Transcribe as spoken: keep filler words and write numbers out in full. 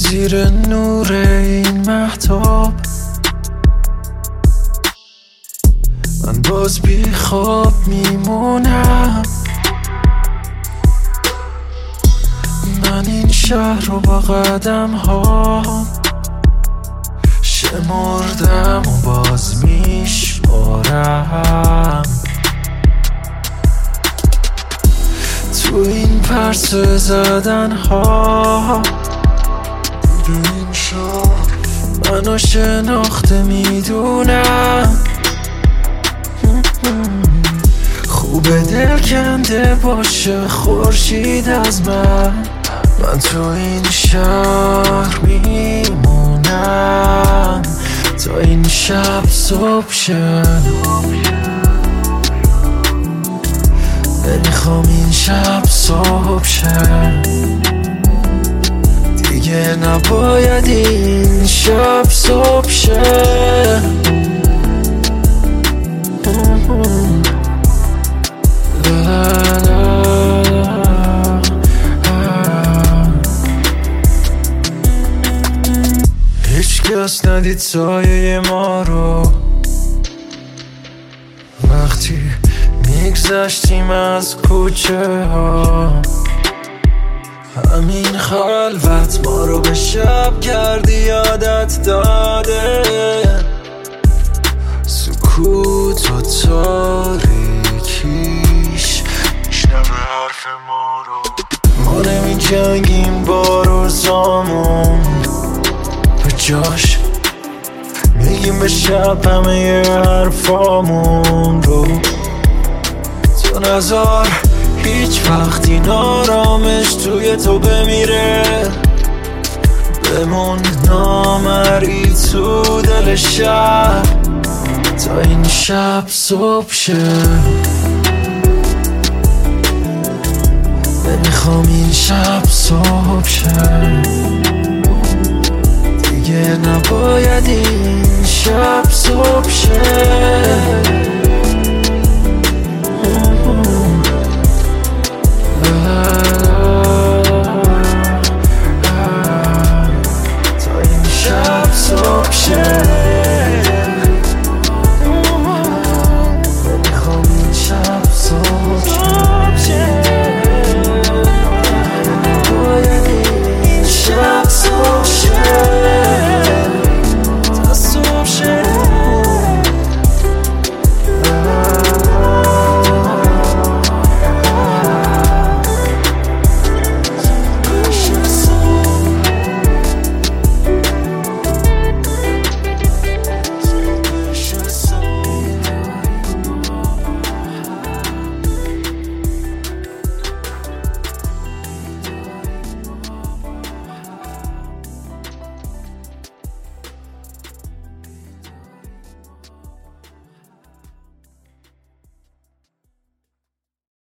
زیر نور این مهتاب من باز بی خواب میمونم. من این شهر رو با قدم ها شمردم و باز میشمارم. تو این پرسه زدن ها این شهر منو شناخته میدونم. خوبه دل کنده باشه خورشید از من. من تو این شهر میمونم تا این شب صبح شه. نمیخوام این شب صبح شه دیگه، نباید این شب صبح شه. هیچ کس ندید سایه ما رو وقتی میگذشتیم از کوچه ها. همین خلوت ما رو به شب کردی یادت داده. سکوت و تاریکیش میشنوه حرف ما رو. ما نمی جنگیم با روزامون، به جاش میگیم به شب همه حرفامون رو. تو نزار هیچ وقت این آرامش توی تو بمیره. بمون نامری تو دل شب تا این شب صبح شه. نمیخوام این شب صبح شه دیگه، نباید این شب صبح شه.